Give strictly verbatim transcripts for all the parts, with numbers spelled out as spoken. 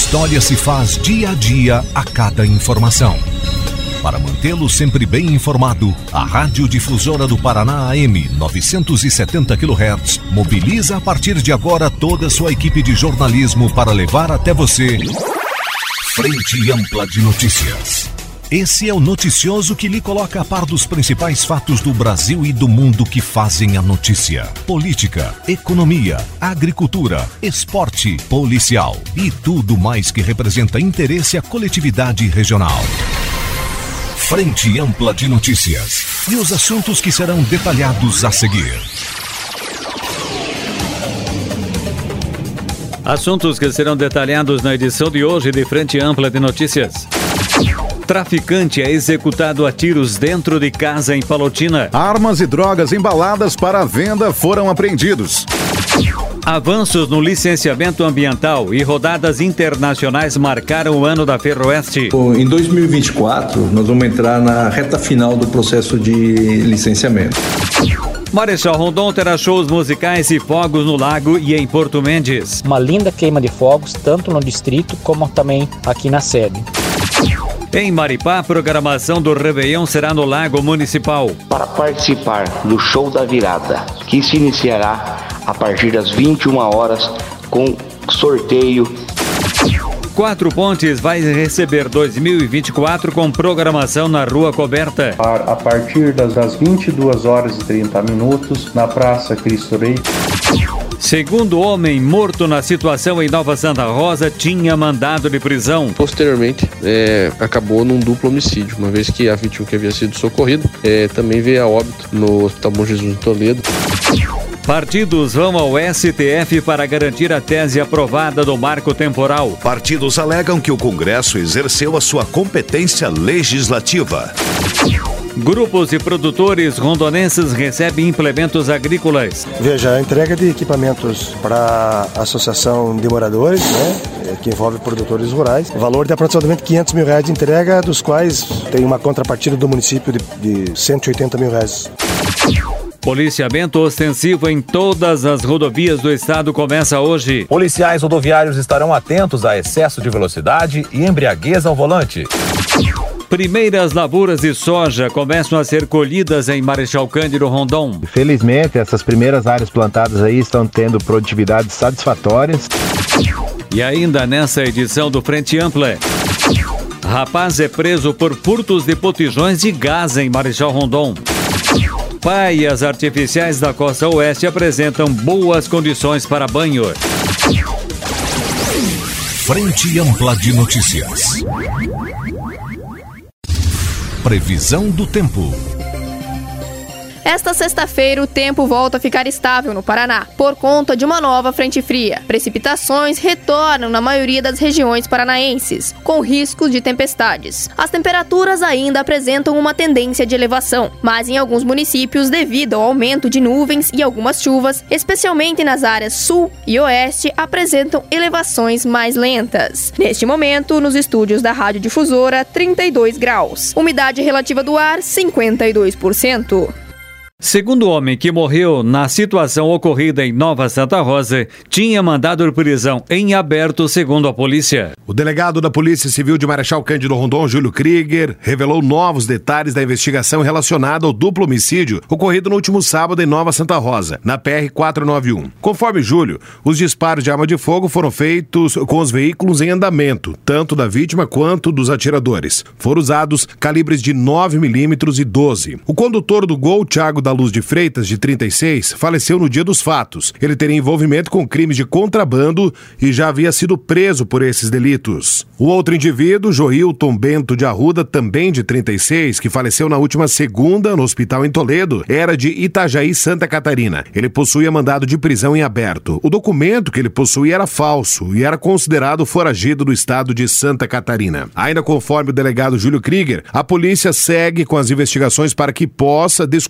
história se faz dia a dia a cada informação. Para mantê-lo sempre bem informado, a Rádio Difusora do Paraná A M novecentos e setenta quilohertz mobiliza a partir de agora toda a sua equipe de jornalismo para levar até você Frente Ampla de Notícias. Esse é o noticioso que lhe coloca a par dos principais fatos do Brasil e do mundo que fazem a notícia. Política, economia, agricultura, esporte, policial e tudo mais que representa interesse à coletividade regional. Frente Ampla de Notícias e os assuntos que serão detalhados a seguir. Assuntos que serão detalhados na edição de hoje de Frente Ampla de Notícias. Traficante é executado a tiros dentro de casa em Palotina. Armas e drogas embaladas para venda foram apreendidos. Avanços no licenciamento ambiental e rodadas internacionais marcaram o ano da Ferroeste. Em dois mil e vinte e quatro, nós vamos entrar na reta final do processo de licenciamento. Marechal Rondon terá shows musicais e fogos no lago e em Porto Mendes. Uma linda queima de fogos, tanto no distrito como também aqui na sede. Em Maripá, a programação do Réveillon será no Lago Municipal. Para participar do Show da Virada, que se iniciará a partir das vinte e uma horas com sorteio. Quatro Pontes vai receber dois mil e vinte e quatro com programação na Rua Coberta. A partir das vinte e duas horas e trinta minutos, na Praça Cristo Rei. Segundo homem morto na situação em Nova Santa Rosa tinha mandado de prisão. Posteriormente, é, acabou num duplo homicídio, uma vez que a vítima que havia sido socorrida é, também veio a óbito no Hospital Bom Jesus de Toledo. Partidos vão ao S T F para garantir a tese aprovada do marco temporal. Partidos alegam que o Congresso exerceu a sua competência legislativa. Grupos de produtores rondonenses recebem implementos agrícolas. Veja, a entrega de equipamentos para a Associação de Moradores, né, que envolve produtores rurais. O valor de aproximadamente quinhentos mil reais de entrega, dos quais tem uma contrapartida do município de, de cento e oitenta mil reais. Policiamento ostensivo em todas as rodovias do estado começa hoje. Policiais rodoviários estarão atentos a excesso de velocidade e embriaguez ao volante. Primeiras lavouras de soja começam a ser colhidas em Marechal Cândido Rondon. Felizmente, essas primeiras áreas plantadas aí estão tendo produtividades satisfatórias. E ainda nessa edição do Frente Ampla, rapaz é preso por furtos de botijões de gás em Marechal Rondon. Praias artificiais da costa oeste apresentam boas condições para banho. Frente Ampla de Notícias. Previsão do tempo. Esta sexta-feira, o tempo volta a ficar estável no Paraná, por conta de uma nova frente fria. Precipitações retornam na maioria das regiões paranaenses, com riscos de tempestades. As temperaturas ainda apresentam uma tendência de elevação, mas em alguns municípios, devido ao aumento de nuvens e algumas chuvas, especialmente nas áreas sul e oeste, apresentam elevações mais lentas. Neste momento, nos estúdios da Rádio Difusora, trinta e dois graus. Umidade relativa do ar, cinquenta e dois por cento. Segundo o homem que morreu na situação ocorrida em Nova Santa Rosa, tinha mandado de prisão em aberto, segundo a polícia. O delegado da Polícia Civil de Marechal Cândido Rondon, Júlio Krieger, revelou novos detalhes da investigação relacionada ao duplo homicídio ocorrido no último sábado em Nova Santa Rosa, na P R quatrocentos e noventa e um. Conforme Júlio, os disparos de arma de fogo foram feitos com os veículos em andamento, tanto da vítima quanto dos atiradores. Foram usados calibres de nove milímetros e doze. O condutor do Gol, Thiago da Luz de Freitas, de trinta e seis, faleceu no dia dos fatos. Ele teria envolvimento com crimes de contrabando e já havia sido preso por esses delitos. O outro indivíduo, Joilton Bento de Arruda, também de trinta e seis, que faleceu na última segunda no hospital em Toledo, era de Itajaí, Santa Catarina. Ele possuía mandado de prisão em aberto. O documento que ele possuía era falso e era considerado foragido do estado de Santa Catarina. Ainda conforme o delegado Júlio Krieger, a polícia segue com as investigações para que possa descobrir a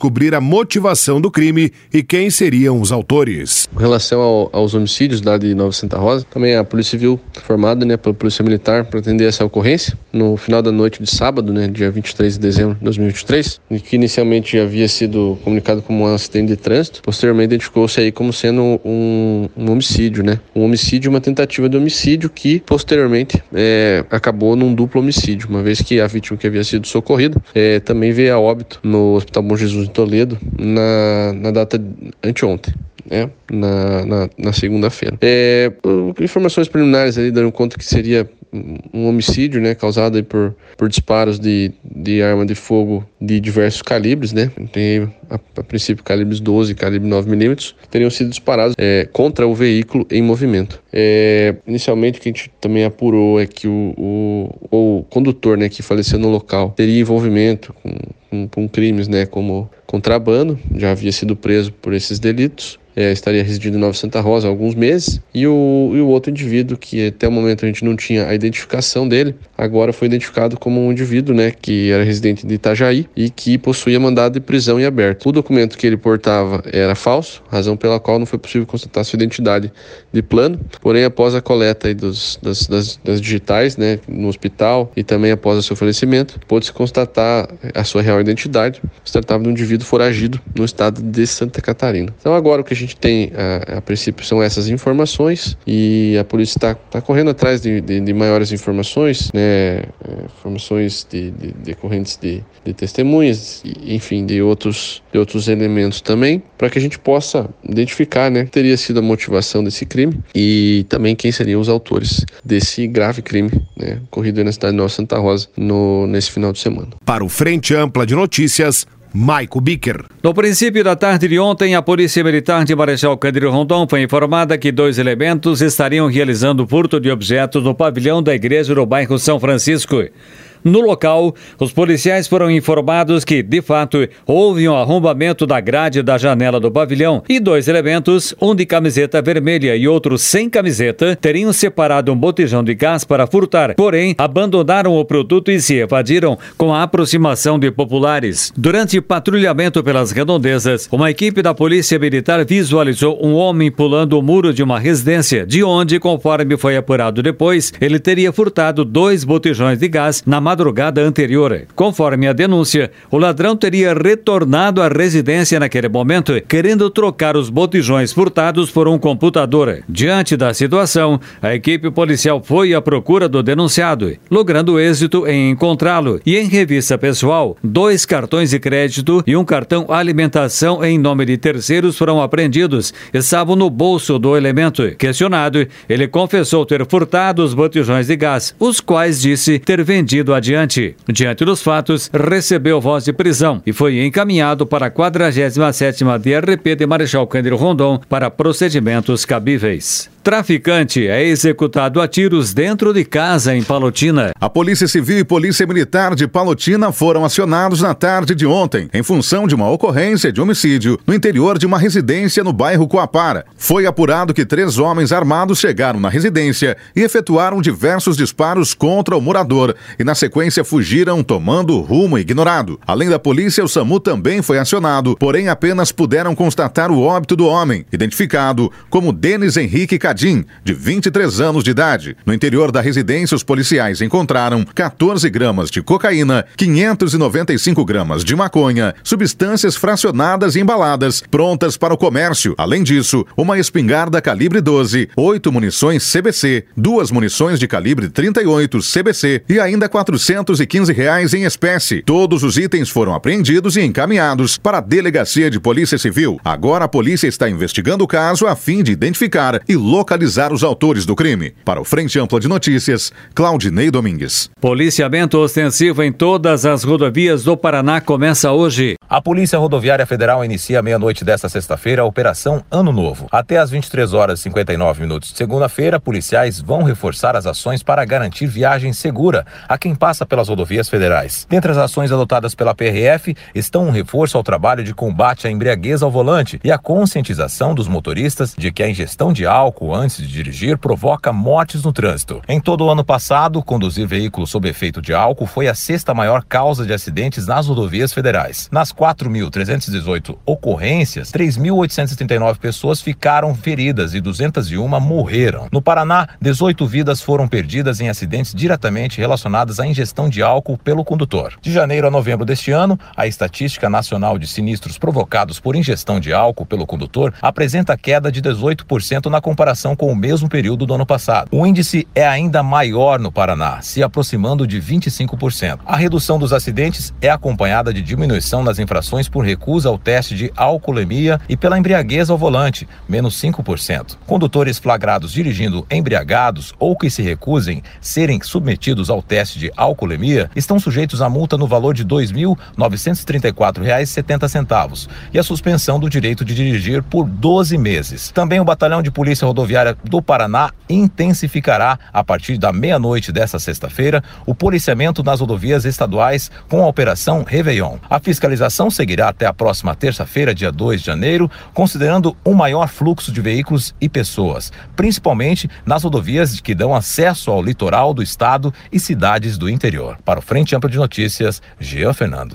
motivação do crime e quem seriam os autores. Com relação ao, aos homicídios lá de Nova Santa Rosa, também a Polícia Civil formada, né, pela Polícia Militar para atender essa ocorrência no final da noite de sábado, né, dia vinte e três de dezembro de dois mil e vinte e três, e que inicialmente havia sido comunicado como um acidente de trânsito, posteriormente identificou-se aí como sendo um, um homicídio, né, um homicídio e uma tentativa de homicídio que posteriormente é, acabou num duplo homicídio, uma vez que a vítima que havia sido socorrida é, também veio a óbito no Hospital Bom Jesus em Toledo na, na data anteontem. É, na, na, na segunda-feira. É, informações preliminares ali dando conta que seria um homicídio, né, causado aí por, por disparos de, de arma de fogo de diversos calibres, né, tem a, a princípio calibres doze e calibre nove milímetros, teriam sido disparados é, contra o veículo em movimento. É, inicialmente o que a gente também apurou é que o, o, o condutor, né, que faleceu no local teria envolvimento com, com, com crimes, né, como contrabando, já havia sido preso por esses delitos. É, estaria residindo em Nova Santa Rosa há alguns meses, e o, e o outro indivíduo, que até o momento a gente não tinha a identificação dele, agora foi identificado como um indivíduo, né, que era residente de Itajaí e que possuía mandado de prisão em aberto. O documento que ele portava era falso, razão pela qual não foi possível constatar sua identidade de plano, porém após a coleta aí dos, das, das, das digitais, né, no hospital e também após o seu falecimento, pôde-se constatar a sua real identidade. Se tratava de um indivíduo foragido no estado de Santa Catarina. Então agora o que a gente tem a, a princípio são essas informações e a polícia está tá correndo atrás de, de, de maiores informações, né, informações de, de, decorrentes de, de testemunhas, e, enfim, de outros, de outros elementos também, para que a gente possa identificar, né, que teria sido a motivação desse crime e também quem seriam os autores desse grave crime, né, ocorrido na cidade de Nova Santa Rosa no, nesse final de semana. Para o Frente Ampla de Notícias, Maico Bicker. No princípio da tarde de ontem, a Polícia Militar de Marechal Cândido Rondon foi informada que dois elementos estariam realizando furto de objetos no pavilhão da igreja do bairro São Francisco. No local, os policiais foram informados que, de fato, houve um arrombamento da grade da janela do pavilhão e dois elementos, um de camiseta vermelha e outro sem camiseta, teriam separado um botijão de gás para furtar, porém, abandonaram o produto e se evadiram com a aproximação de populares. Durante patrulhamento pelas redondezas, uma equipe da Polícia Militar visualizou um homem pulando o muro de uma residência, de onde, conforme foi apurado depois, ele teria furtado dois botijões de gás na madrugada anterior. Conforme a denúncia, o ladrão teria retornado à residência naquele momento, querendo trocar os botijões furtados por um computador. Diante da situação, a equipe policial foi à procura do denunciado, logrando êxito em encontrá-lo. E em revista pessoal, dois cartões de crédito e um cartão alimentação em nome de terceiros foram apreendidos. Estavam no bolso do elemento. Questionado, ele confessou ter furtado os botijões de gás, os quais disse ter vendido a adiante. Diante dos fatos, recebeu voz de prisão e foi encaminhado para a quadragésima sétima D R P de Marechal Cândido Rondon para procedimentos cabíveis. Traficante é executado a tiros dentro de casa em Palotina. A Polícia Civil e Polícia Militar de Palotina foram acionados na tarde de ontem, em função de uma ocorrência de homicídio no interior de uma residência no bairro Coapara. Foi apurado que três homens armados chegaram na residência e efetuaram diversos disparos contra o morador e, na sequência, fugiram tomando rumo ignorado. Além da polícia, o SAMU também foi acionado, porém apenas puderam constatar o óbito do homem, identificado como Denis Henrique Cadinho, de vinte e três anos de idade. No interior da residência, os policiais encontraram quatorze gramas de cocaína, quinhentos e noventa e cinco gramas de maconha, substâncias fracionadas e embaladas, prontas para o comércio. Além disso, uma espingarda calibre doze, oito munições C B C, duas munições de calibre trinta e oito C B C e ainda quatrocentos e quinze reais em espécie. Todos os itens foram apreendidos e encaminhados para a Delegacia de Polícia Civil. Agora a polícia está investigando o caso a fim de identificar e localizar os autores do crime. Para o Frente Ampla de Notícias, Claudinei Domingues. Policiamento ostensivo em todas as rodovias do Paraná começa hoje. A Polícia Rodoviária Federal inicia à meia-noite desta sexta-feira a Operação Ano Novo. Até às vinte e três horas e cinquenta e nove minutos de segunda-feira, policiais vão reforçar as ações para garantir viagem segura a quem passa pelas rodovias federais. Dentre as ações adotadas pela P R F estão um reforço ao trabalho de combate à embriaguez ao volante e a conscientização dos motoristas de que a ingestão de álcool álcool antes de dirigir provoca mortes no trânsito. Em todo o ano passado, conduzir veículos sob efeito de álcool foi a sexta maior causa de acidentes nas rodovias federais. Nas quatro mil trezentas e dezoito ocorrências, três mil oitocentas e trinta e nove pessoas ficaram feridas e duzentas e uma morreram. No Paraná, dezoito vidas foram perdidas em acidentes diretamente relacionados à ingestão de álcool pelo condutor. De janeiro a novembro deste ano, a Estatística Nacional de Sinistros provocados por ingestão de álcool pelo condutor apresenta queda de dezoito por cento na comparação com o mesmo período do ano passado. O índice é ainda maior no Paraná, se aproximando de vinte e cinco por cento. A redução dos acidentes é acompanhada de diminuição nas infrações por recusa ao teste de alcoolemia e pela embriaguez ao volante, menos cinco por cento. Condutores flagrados dirigindo embriagados ou que se recusem serem submetidos ao teste de alcoolemia estão sujeitos a multa no valor de dois mil novecentos e trinta e quatro reais e setenta centavos e a suspensão do direito de dirigir por doze meses. Também o Batalhão de Polícia Rodoviária do Paraná intensificará, a partir da meia-noite desta sexta-feira, o policiamento nas rodovias estaduais com a Operação Réveillon. A fiscalização seguirá até a próxima terça-feira, dia dois de janeiro, considerando um maior fluxo de veículos e pessoas, principalmente nas rodovias que dão acesso ao litoral do estado e cidades do interior. Para o Frente Ampla de Notícias, Jean Fernando.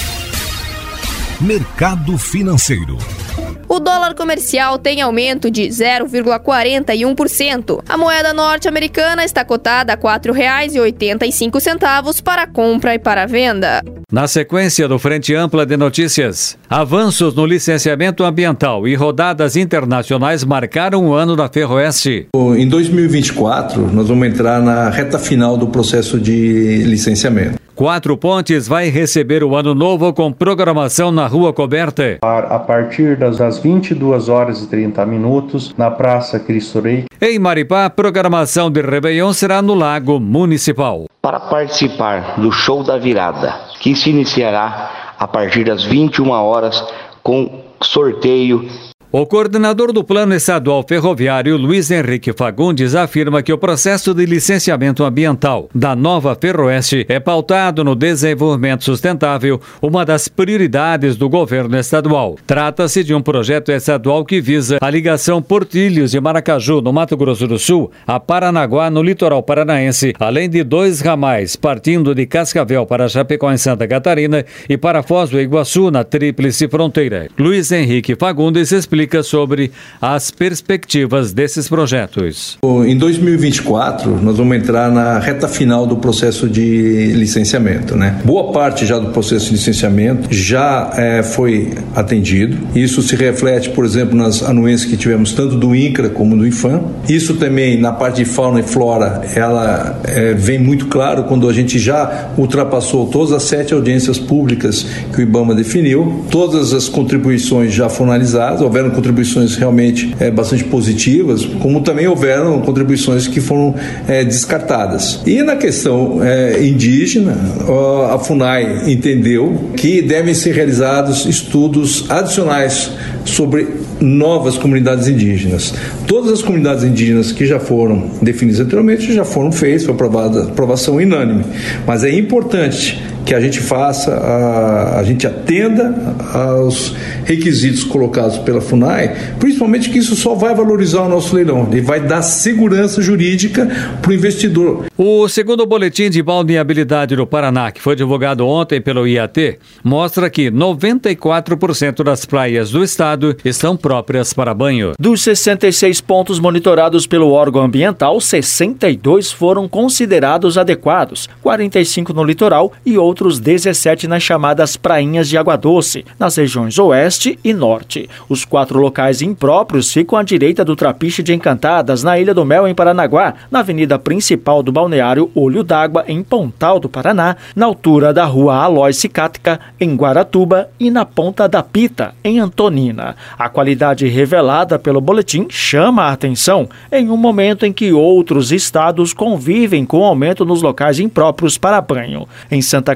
Mercado financeiro. O dólar comercial tem aumento de zero vírgula quarenta e um por cento. A moeda norte-americana está cotada a quatro reais e oitenta e cinco centavos para compra e para venda. Na sequência do Frente Ampla de Notícias, avanços no licenciamento ambiental e rodadas internacionais marcaram o ano da Ferroeste. Em dois mil e vinte e quatro, nós vamos entrar na reta final do processo de licenciamento. Quatro Pontes vai receber o ano novo com programação na Rua Coberta. A partir das vinte e duas horas e trinta minutos, na Praça Cristo Rei. Em Maripá, a programação de Réveillon será no Lago Municipal. Para participar do Show da Virada, que se iniciará a partir das vinte e uma horas com sorteio. O coordenador do Plano Estadual Ferroviário, Luiz Henrique Fagundes, afirma que o processo de licenciamento ambiental da nova Ferroeste é pautado no desenvolvimento sustentável, uma das prioridades do governo estadual. Trata-se de um projeto estadual que visa a ligação Portilhos de Maracaju, no Mato Grosso do Sul, a Paranaguá, no litoral paranaense, além de dois ramais partindo de Cascavel para Chapecó, em Santa Catarina, e para Foz do Iguaçu, na Tríplice Fronteira. Luiz Henrique Fagundes explica sobre as perspectivas desses projetos. Em dois mil e vinte e quatro, nós vamos entrar na reta final do processo de licenciamento, né? Boa parte já do processo de licenciamento já é, foi atendido. Isso se reflete, por exemplo, nas anuências que tivemos tanto do INCRA como do IFAM. Isso também, na parte de fauna e flora, ela é, vem muito claro quando a gente já ultrapassou todas as sete audiências públicas que o IBAMA definiu. Todas as contribuições já foram analisadas, houveram contribuições realmente é, bastante positivas, como também houveram contribuições que foram é, descartadas. E na questão é, indígena, a FUNAI entendeu que devem ser realizados estudos adicionais sobre novas comunidades indígenas. Todas as comunidades indígenas que já foram definidas anteriormente já foram feitas, foi aprovada aprovação unânime. Mas é importante que a gente faça, a, a gente atenda aos requisitos colocados pela FUNAI, principalmente que isso só vai valorizar o nosso leilão, ele vai dar segurança jurídica para o investidor. O segundo boletim de balneabilidade do Paraná, que foi divulgado ontem pelo I A T, mostra que noventa e quatro por cento das praias do estado estão próprias para banho. Dos sessenta e seis pontos monitorados pelo órgão ambiental, sessenta e dois foram considerados adequados, quarenta e cinco no litoral e outros dezessete nas chamadas prainhas de água doce, nas regiões oeste e norte. Os quatro locais impróprios ficam à direita do Trapiche de Encantadas, na Ilha do Mel, em Paranaguá, na avenida principal do balneário Olho d'Água, em Pontal do Paraná, na altura da rua Aloy Cicática, em Guaratuba, e na Ponta da Pita, em Antonina. A qualidade revelada pelo boletim chama a atenção em um momento em que outros estados convivem com o aumento nos locais impróprios para banho. Em Santa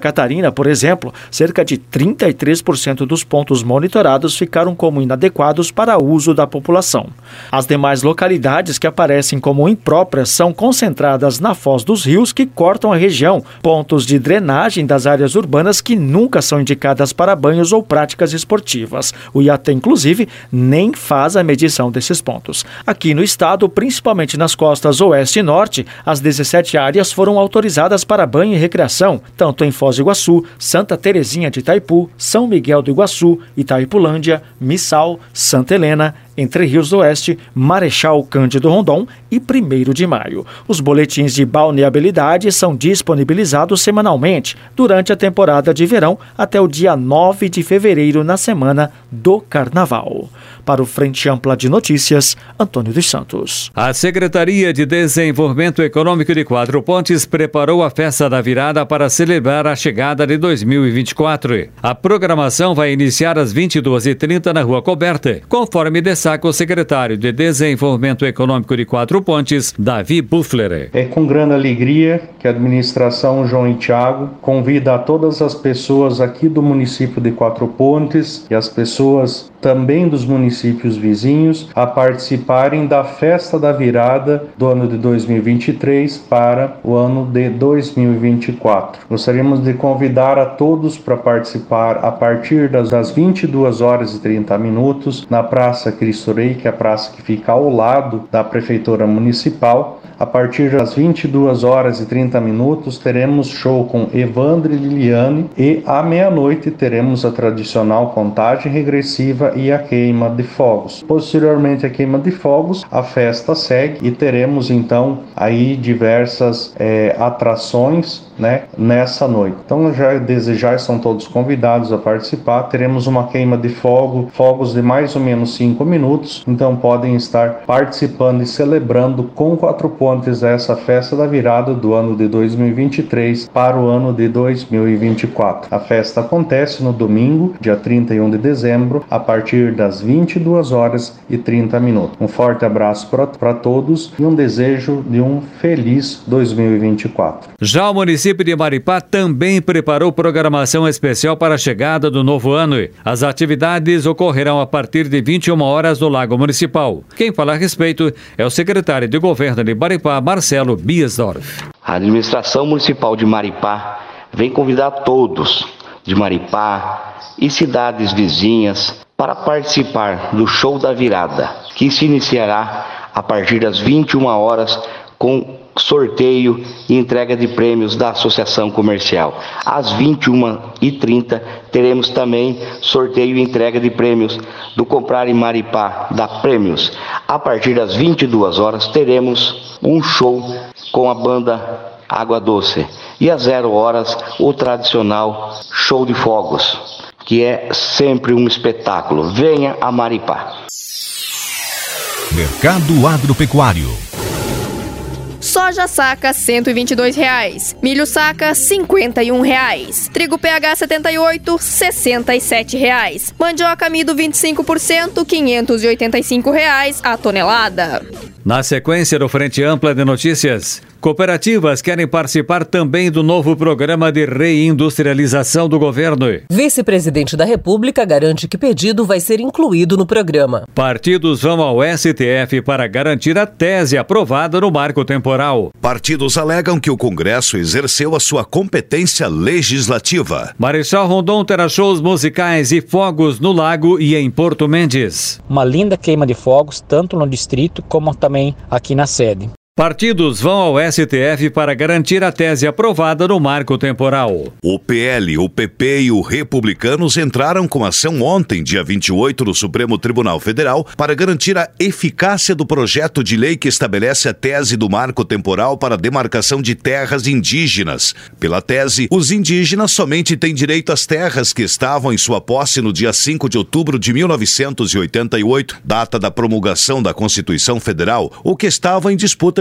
Catarina, por exemplo, cerca de trinta e três por cento dos pontos monitorados ficaram como inadequados para uso da população. As demais localidades que aparecem como impróprias são concentradas na foz dos rios que cortam a região, pontos de drenagem das áreas urbanas que nunca são indicadas para banhos ou práticas esportivas. O I A T, inclusive, nem faz a medição desses pontos. Aqui no estado, principalmente nas costas oeste e norte, as dezessete áreas foram autorizadas para banho e recreação, tanto em Foz do Iguaçu, Santa Terezinha de Itaipu, São Miguel do Iguaçu, Itaipulândia, Missal, Santa Helena, Entre Rios do Oeste, Marechal Cândido Rondon e primeiro de maio. Os boletins de balneabilidade são disponibilizados semanalmente durante a temporada de verão até o dia nove de fevereiro, na semana do Carnaval. Para o Frente Ampla de Notícias, Antônio dos Santos. A Secretaria de Desenvolvimento Econômico de Quatro Pontes preparou a festa da virada para celebrar a chegada de dois mil e vinte e quatro. A programação vai iniciar às vinte e duas e trinta na Rua Coberta, conforme destaca o secretário de Desenvolvimento Econômico de Quatro Pontes, Davi Buffler. É com grande alegria que a administração João e Thiago convida a todas as pessoas aqui do município de Quatro Pontes e as pessoas também dos municípios vizinhos a participarem da festa da virada do ano de dois mil e vinte e três para o ano de dois mil e vinte e quatro. Gostaríamos de convidar a todos para participar a partir das vinte e duas horas e trinta minutos na Praça Cristo Rei, que é a praça que fica ao lado da Prefeitura Municipal. A partir das vinte e duas horas e trinta minutos teremos show com Evandro e Liliane e à meia-noite teremos a tradicional contagem regressiva e a queima de fogos. Posteriormente à queima de fogos, a festa segue e teremos então aí diversas é, atrações, né, nessa noite. Então já desejar, estão todos convidados a participar. Teremos uma queima de fogo, fogos de mais ou menos cinco minutos, então podem estar participando e celebrando com Quatro Pontes essa festa da virada do ano de dois mil e vinte e três para o ano de dois mil e vinte e quatro. A festa acontece no domingo, dia trinta e um de dezembro, a partir das vinte e duas horas e trinta minutos. Um forte abraço para todos e um desejo de um feliz dois mil e vinte e quatro. Já o município O município de Maripá também preparou programação especial para a chegada do novo ano. As atividades ocorrerão a partir de vinte e uma horas no Lago Municipal. Quem fala a respeito é o secretário de Governo de Maripá, Marcelo Biesdorf. A administração municipal de Maripá vem convidar todos de Maripá e cidades vizinhas para participar do Show da Virada, que se iniciará a partir das vinte e uma horas com sorteio e entrega de prêmios da Associação Comercial. Às vinte e uma e trinta teremos também sorteio e entrega de prêmios do Comprar em Maripá da Prêmios. A partir das vinte e duas horas teremos um show com a banda Água Doce. E às zero horas o tradicional show de fogos, que é sempre um espetáculo. Venha a Maripá. Mercado Agropecuário. Soja saca cento e vinte e dois reais, milho saca cinquenta e um reais, trigo P H setenta e oito, sessenta e sete reais, mandioca amido vinte e cinco por cento, quinhentos e oitenta e cinco reais a tonelada. Na sequência do Frente Ampla de Notícias, cooperativas querem participar também do novo programa de reindustrialização do governo. Vice-presidente da República garante que pedido vai ser incluído no programa. Partidos vão ao S T F para garantir a tese aprovada no marco temporal. Partidos alegam que o Congresso exerceu a sua competência legislativa. Marechal Rondon terá shows musicais e fogos no Lago e em Porto Mendes. Uma linda queima de fogos, tanto no distrito como também aqui na sede. Partidos vão ao S T F para garantir a tese aprovada no marco temporal. O P L, o P P e os Republicanos entraram com ação ontem, dia vinte e oito, no Supremo Tribunal Federal para garantir a eficácia do projeto de lei que estabelece a tese do marco temporal para a demarcação de terras indígenas. Pela tese, os indígenas somente têm direito às terras que estavam em sua posse no dia cinco de outubro de mil novecentos e oitenta e oito, data da promulgação da Constituição Federal, ou que estavam em disputa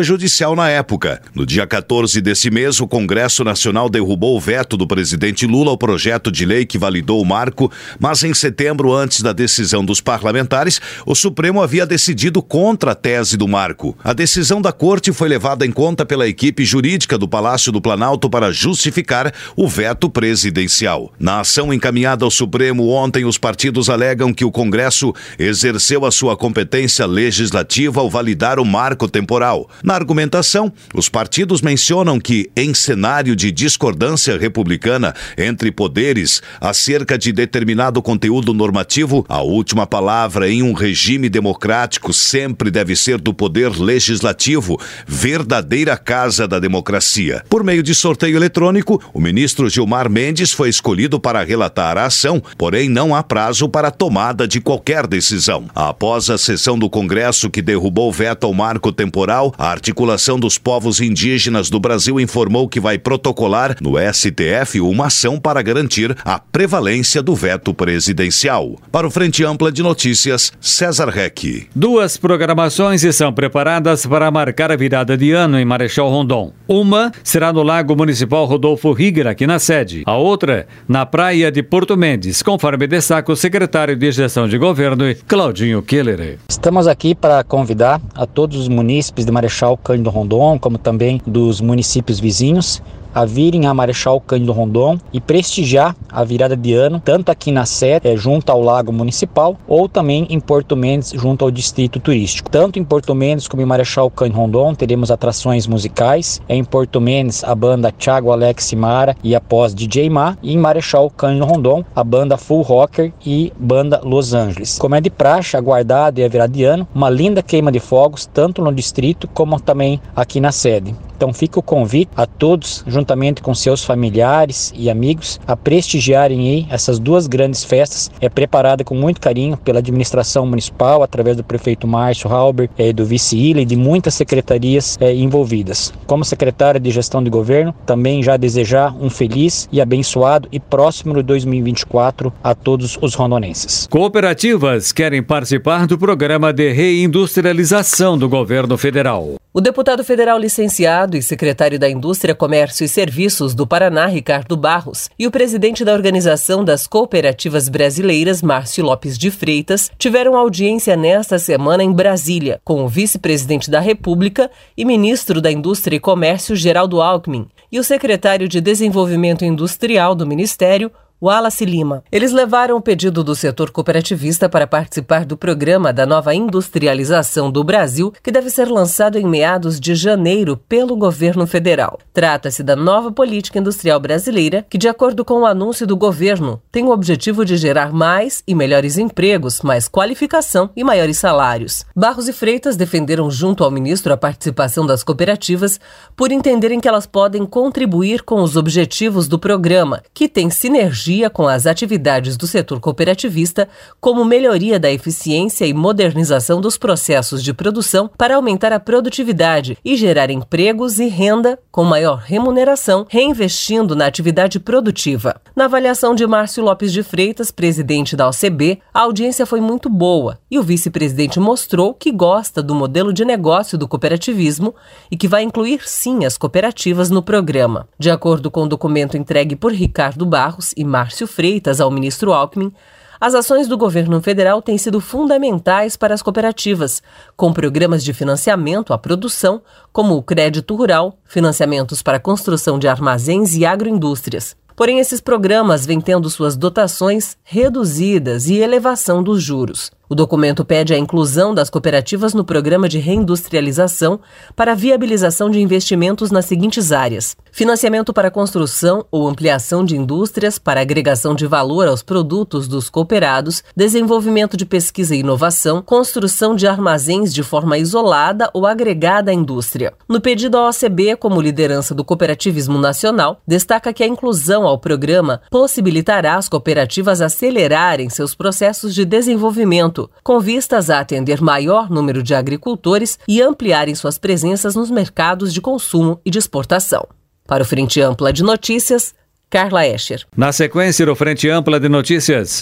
judicial na época. No dia quatorze desse mês, o Congresso Nacional derrubou o veto do presidente Lula ao projeto de lei que validou o marco, mas em setembro, antes da decisão dos parlamentares, o Supremo havia decidido contra a tese do marco. A decisão da Corte foi levada em conta pela equipe jurídica do Palácio do Planalto para justificar o veto presidencial. Na ação encaminhada ao Supremo ontem, os partidos alegam que o Congresso exerceu a sua competência legislativa ao validar o marco temporal. Na argumentação, os partidos mencionam que, em cenário de discordância republicana entre poderes acerca de determinado conteúdo normativo, a última palavra em um regime democrático sempre deve ser do poder legislativo, verdadeira casa da democracia. Por meio de sorteio eletrônico, o ministro Gilmar Mendes foi escolhido para relatar a ação, porém não há prazo para a tomada de qualquer decisão. Após a sessão do Congresso que derrubou o veto ao marco temporal, a Articulação dos Povos Indígenas do Brasil informou que vai protocolar no S T F uma ação para garantir a prevalência do veto presidencial. Para o Frente Ampla de Notícias, César Reck. Duas programações estão preparadas para marcar a virada de ano em Marechal Rondon. Uma será no Lago Municipal Rodolfo Riguer, aqui na sede. A outra, na praia de Porto Mendes, conforme destaca o secretário de Gestão de Governo, Claudinho Keller. Estamos aqui para convidar a todos os munícipes de Marechal Cândido Rondon, como também dos municípios vizinhos, a virem a Marechal Cândido Rondon e prestigiar a virada de ano, tanto aqui na sede, é, junto ao Lago Municipal, ou também em Porto Mendes, junto ao Distrito Turístico. Tanto em Porto Mendes como em Marechal Cândido Rondon teremos atrações musicais. É em Porto Mendes a banda Thiago Alex Mara e após D J Ma, e em Marechal Cândido Rondon a banda Full Rocker e banda Los Angeles. Como é de praxe, aguardado e a virada de ano, uma linda queima de fogos, tanto no distrito como também aqui na sede. Então fica o convite a todos, juntamente com seus familiares e amigos, a prestigiarem aí essas duas grandes festas, é preparada com muito carinho pela administração municipal, através do prefeito Márcio Halber, é, do vice-ilha e de muitas secretarias é, envolvidas. Como secretário de Gestão de Governo, também já desejar um feliz e abençoado e próximo dois mil e vinte e quatro a todos os rondonenses. Cooperativas querem participar do programa de reindustrialização do governo federal. O deputado federal licenciado e secretário da Indústria, Comércio e Serviços do Paraná, Ricardo Barros, e o presidente da Organização das Cooperativas Brasileiras, Márcio Lopes de Freitas, tiveram audiência nesta semana em Brasília, com o vice-presidente da República e ministro da Indústria e Comércio, Geraldo Alckmin, e o secretário de Desenvolvimento Industrial do Ministério, Wallace Lima. Eles levaram o pedido do setor cooperativista para participar do programa da nova industrialização do Brasil, que deve ser lançado em meados de janeiro pelo governo federal. Trata-se da nova política industrial brasileira, que, de acordo com o anúncio do governo, tem o objetivo de gerar mais e melhores empregos, mais qualificação e maiores salários. Barros e Freitas defenderam junto ao ministro a participação das cooperativas por entenderem que elas podem contribuir com os objetivos do programa, que tem sinergia com as atividades do setor cooperativista, como melhoria da eficiência e modernização dos processos de produção para aumentar a produtividade e gerar empregos e renda com maior remuneração, reinvestindo na atividade produtiva. Na avaliação de Márcio Lopes de Freitas, presidente da O C B, a audiência foi muito boa e o vice-presidente mostrou que gosta do modelo de negócio do cooperativismo e que vai incluir sim as cooperativas no programa. De acordo com o documento entregue por Ricardo Barros e Márcio Freitas ao ministro Alckmin, as ações do governo federal têm sido fundamentais para as cooperativas, com programas de financiamento à produção, como o crédito rural, financiamentos para a construção de armazéns e agroindústrias. Porém, esses programas vêm tendo suas dotações reduzidas e elevação dos juros. O documento pede a inclusão das cooperativas no programa de reindustrialização para a viabilização de investimentos nas seguintes áreas: financiamento para construção ou ampliação de indústrias para agregação de valor aos produtos dos cooperados, desenvolvimento de pesquisa e inovação, construção de armazéns de forma isolada ou agregada à indústria. No pedido, a O C B, como liderança do cooperativismo nacional, destaca que a inclusão ao programa possibilitará as cooperativas acelerarem seus processos de desenvolvimento, com vistas a atender maior número de agricultores e ampliarem suas presenças nos mercados de consumo e de exportação. Para o Frente Ampla de Notícias, Carla Escher. Na sequência do Frente Ampla de Notícias,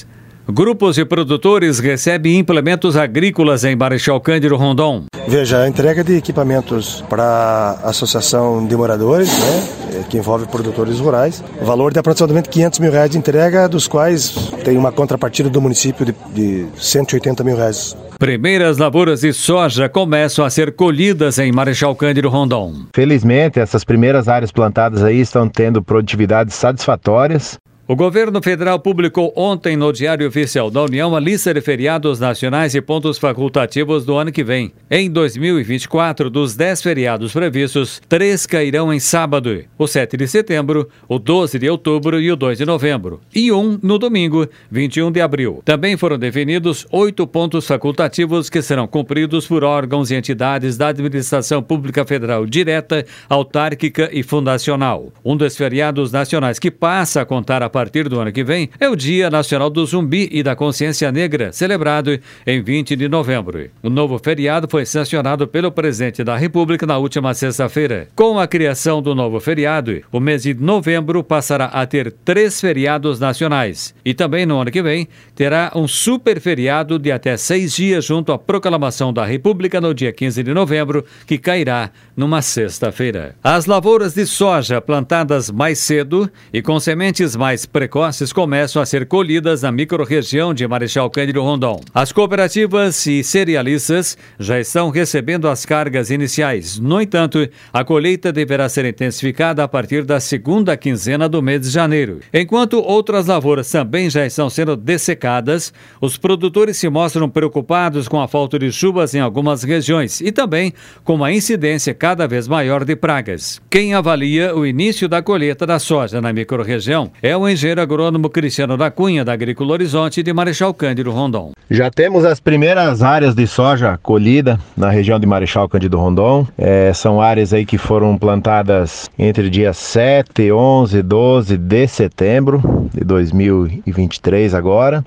Grupos de produtores recebem implementos agrícolas em Marechal Cândido Rondon. Veja, a entrega de equipamentos para a associação de moradores, né, que envolve produtores rurais, o valor de aproximadamente quinhentos mil reais de entrega, dos quais tem uma contrapartida do município de, de cento e oitenta mil reais. Primeiras lavouras de soja começam a ser colhidas em Marechal Cândido Rondon. Felizmente, essas primeiras áreas plantadas aí estão tendo produtividades satisfatórias. O governo federal publicou ontem no Diário Oficial da União a lista de feriados nacionais e pontos facultativos do ano que vem. Em dois mil e vinte e quatro, dos dez feriados previstos, três cairão em sábado: o sete de setembro, o doze de outubro e o dois de novembro, e um no domingo, vinte e um de abril. Também foram definidos oito pontos facultativos que serão cumpridos por órgãos e entidades da administração pública federal direta, autárquica e fundacional. Um dos feriados nacionais que passa a contar a A partir do ano que vem é o Dia Nacional do Zumbi e da Consciência Negra, celebrado em vinte de novembro. O novo feriado foi sancionado pelo presidente da República na última sexta-feira. Com a criação do novo feriado, o mês de novembro passará a ter três feriados nacionais. E também no ano que vem terá um super feriado de até seis dias junto à proclamação da República no dia quinze de novembro, que cairá numa sexta-feira. As lavouras de soja plantadas mais cedo e com sementes mais precoces começam a ser colhidas na microrregião de Marechal Cândido Rondon. As cooperativas e cerealistas já estão recebendo as cargas iniciais. No entanto, a colheita deverá ser intensificada a partir da segunda quinzena do mês de janeiro. Enquanto outras lavouras também já estão sendo dessecadas, os produtores se mostram preocupados com a falta de chuvas em algumas regiões e também com uma incidência cada vez maior de pragas. Quem avalia o início da colheita da soja na microrregião é o engenheiro agrônomo Cristiano da Cunha, da Agrícola Horizonte de Marechal Cândido Rondon. Já temos as primeiras áreas de soja colhida na região de Marechal Cândido Rondon. É, são áreas aí que foram plantadas entre dias sete, onze, doze de setembro de dois mil e vinte e três agora,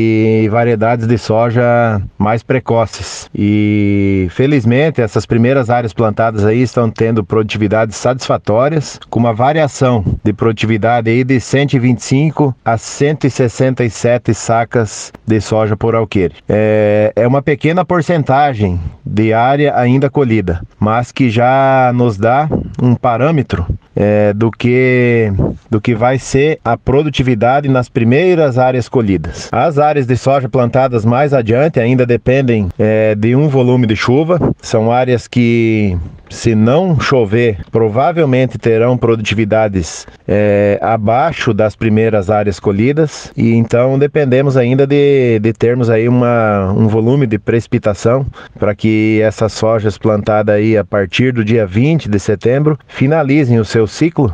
e variedades de soja mais precoces. E felizmente essas primeiras áreas plantadas aí estão tendo produtividades satisfatórias, com uma variação de produtividade aí de cento e vinte e cinco a cento e sessenta e sete sacas de soja por alqueire. É, é uma pequena porcentagem de área ainda colhida, mas que já nos dá um parâmetro é, do que, do que vai ser a produtividade nas primeiras áreas colhidas. As áreas de soja plantadas mais adiante ainda dependem é, de um volume de chuva. São áreas que, se não chover, provavelmente terão produtividades é, abaixo das primeiras áreas colhidas, e então dependemos ainda de, de termos aí uma, um volume de precipitação para que essas sojas plantadas aí a partir do dia vinte de setembro finalizem o seu ciclo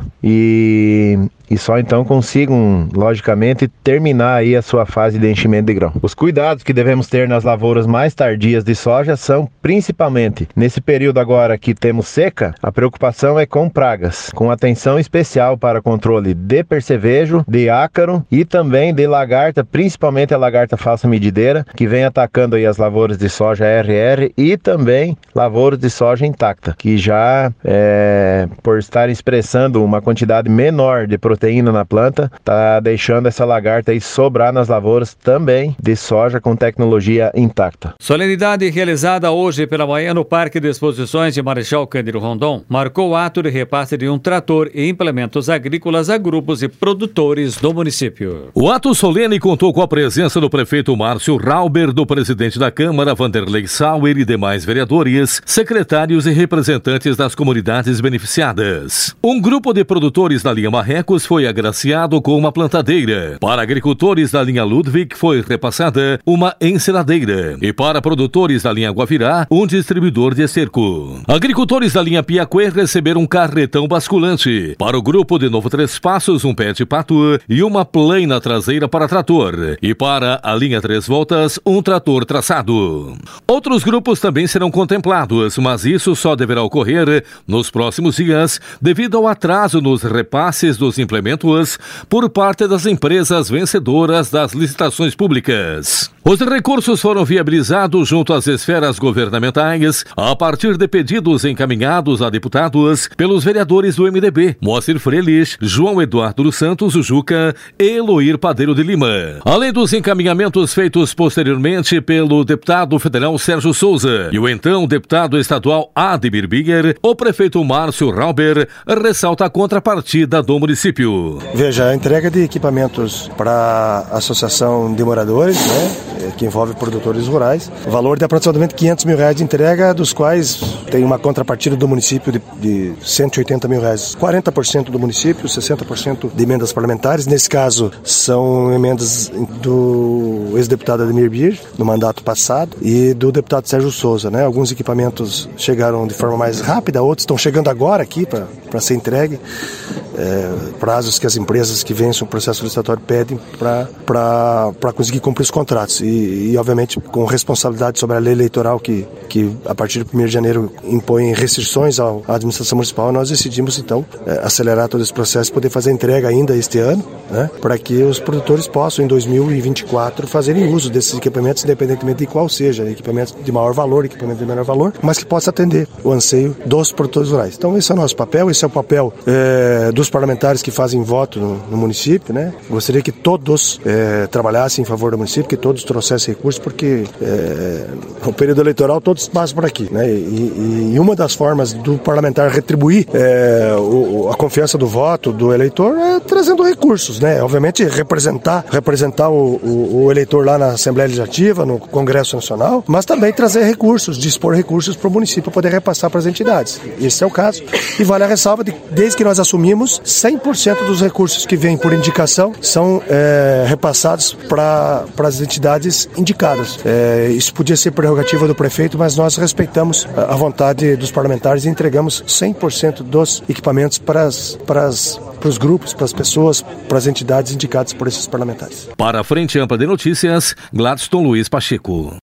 e e só então consigam, logicamente, terminar aí a sua fase de enchimento de grão. Os cuidados que devemos ter nas lavouras mais tardias de soja são, principalmente, nesse período agora que temos seca, a preocupação é com pragas, com atenção especial para controle de percevejo, de ácaro e também de lagarta, principalmente a lagarta falsa medideira, que vem atacando aí as lavouras de soja R R e também lavouras de soja intacta, que já, é, por estar expressando uma quantidade menor de proteína na planta, está deixando essa lagarta aí sobrar nas lavouras também de soja com tecnologia intacta. Solenidade realizada hoje pela manhã no Parque de Exposições de Marechal Cândido Rondon marcou o ato de repasse de um trator e implementos agrícolas a grupos e produtores do município. O ato solene contou com a presença do prefeito Márcio Rauber, do presidente da Câmara Vanderlei Sauer e demais vereadores, secretários e representantes das comunidades beneficiadas. Um grupo de produtores da linha Marrecos foi agraciado com uma plantadeira. Para agricultores da linha Ludwig foi repassada uma enceradeira. E para produtores da linha Guavirá, um distribuidor de esterco. Agricultores da linha Piacuê receberam um carretão basculante. Para o grupo de Novo Três Passos, um pé de pato e uma plana traseira para trator. E para a linha Três Voltas, um trator traçado. Outros grupos também serão contemplados, mas isso só deverá ocorrer nos próximos dias devido ao atraso nos repasses dos implementos complementos por parte das empresas vencedoras das licitações públicas. Os recursos foram viabilizados junto às esferas governamentais a partir de pedidos encaminhados a deputados pelos vereadores do M D B, Moacir Frelich, João Eduardo dos Santos, o Juca e Eloir Padeiro de Lima. Além dos encaminhamentos feitos posteriormente pelo deputado federal Sérgio Souza e o então deputado estadual Ademir Bigger, o prefeito Márcio Rauber ressalta a contrapartida do município. Veja, a entrega de equipamentos para a associação de moradores, né, que envolve produtores rurais, o valor de aproximadamente quinhentos mil reais de entrega, dos quais tem uma contrapartida do município de, de cento e oitenta mil reais. quarenta por cento do município, sessenta por cento de emendas parlamentares. Nesse caso, são emendas do ex-deputado Ademir Bigger, no mandato passado, e do deputado Sérgio Souza. Né? Alguns equipamentos chegaram de forma mais rápida, outros estão chegando agora aqui para ser entregue. É, prazos que as empresas que vencem o processo licitatório pedem para conseguir cumprir os contratos. E, e, obviamente, com responsabilidade sobre a lei eleitoral que, que a partir do primeiro de janeiro, impõe restrições à administração municipal, nós decidimos, então, é, acelerar todo esse processo e poder fazer a entrega ainda este ano, né, para que os produtores possam, em dois mil e vinte e quatro, fazerem uso desses equipamentos, independentemente de qual seja, equipamentos de maior valor, equipamento de menor valor, mas que possa atender o anseio dos produtores rurais. Então, esse é o nosso papel, esse é o papel é, dos parlamentares que fazem voto no, no município, né? Gostaria que todos é, trabalhassem em favor do município, que todos trouxessem recursos, porque é, o período eleitoral todos passam por aqui, né? E, e uma das formas do parlamentar retribuir é, o, a confiança do voto do eleitor é trazendo recursos, né? Obviamente representar, representar o, o, o eleitor lá na Assembleia Legislativa, no Congresso Nacional, mas também trazer recursos, dispor recursos para o município poder repassar para as entidades. Esse é o caso. E vale a ressalva de desde que nós assumimos, cem por cento dos recursos que vêm por indicação são é, repassados para as entidades indicadas. É, isso podia ser prerrogativa do prefeito, mas nós respeitamos a vontade dos parlamentares e entregamos cem por cento dos equipamentos para as, para as, para os grupos, para as pessoas, para as entidades indicadas por esses parlamentares. Para a Frente Ampla de Notícias, Gladstone Luiz Pacheco.